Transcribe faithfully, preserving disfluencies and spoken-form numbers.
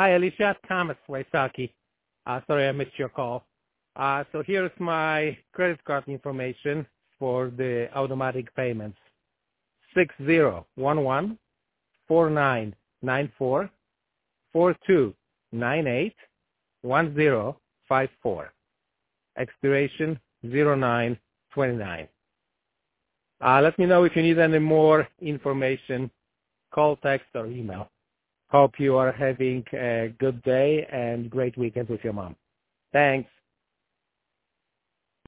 Hi, Alicia. Thomas Waisaki. Uh, sorry, I missed your call. Uh, so here's my credit card information for the automatic payments. Six zero one one four nine nine four four two nine eight one zero five four. Expiration zero nine twenty-nine. Uh, let me know if you need any more information. Call, text, or email. Hope you are having a good day and great weekend with your mom. Thanks.